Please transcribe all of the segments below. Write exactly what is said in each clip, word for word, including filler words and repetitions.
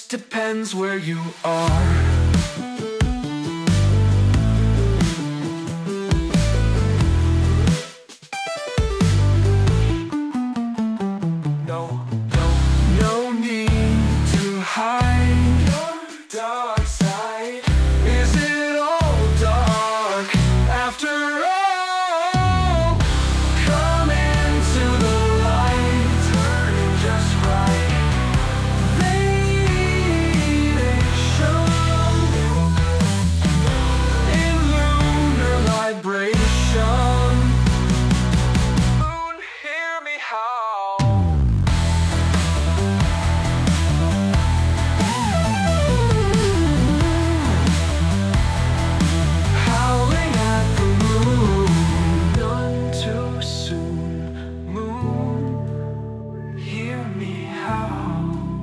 just depends where you are. No, no, no need to hide your dark side. Is it all dark after all? Come into the light, turning just right. Radiation in lunar vibration. Moon, hear me howl. Howling at the moon, none too soon. Moon, hear me howl.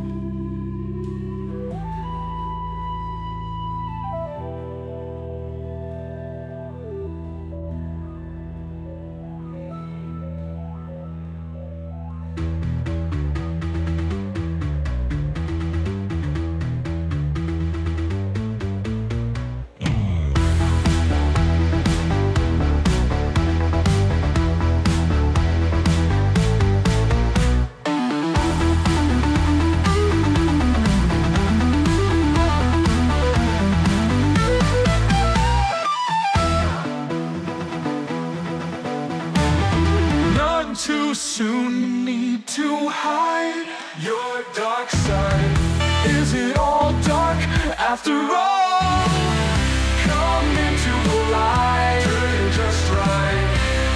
None too soon, need to hide your dark side. Is it all dark after all? Come into the light, turn just right.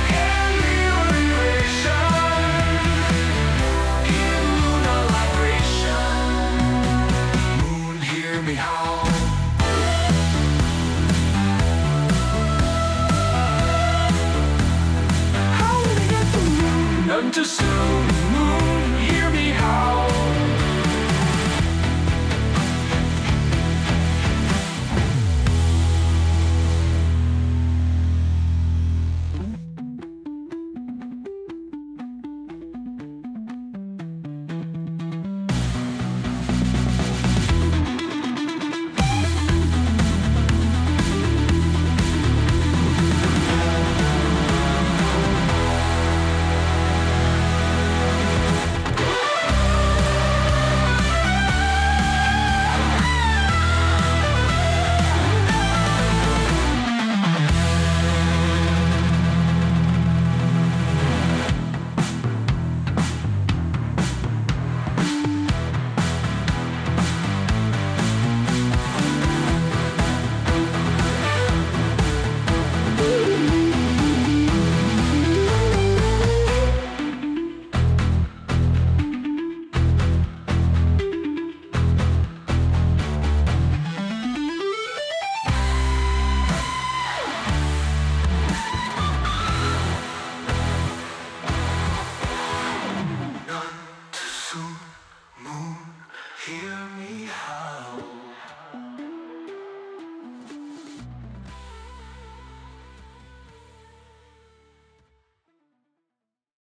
Annihilation in lunar vibration. Moon, hear me howl. Howling at the moon, none too soon. Moon,